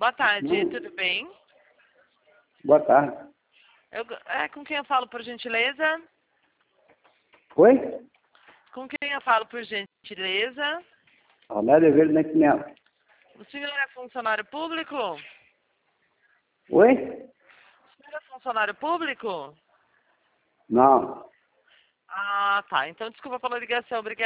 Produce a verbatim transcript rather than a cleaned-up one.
Boa tarde, Hum. tudo bem? Boa tarde. Eu, é, com quem eu falo, por gentileza? Oi? Com quem eu falo, por gentileza? Saudade Verde Nascimento. O senhor é funcionário público? Oi? O senhor é funcionário público? Não. Ah, tá. Então, desculpa pela ligação. Obrigada.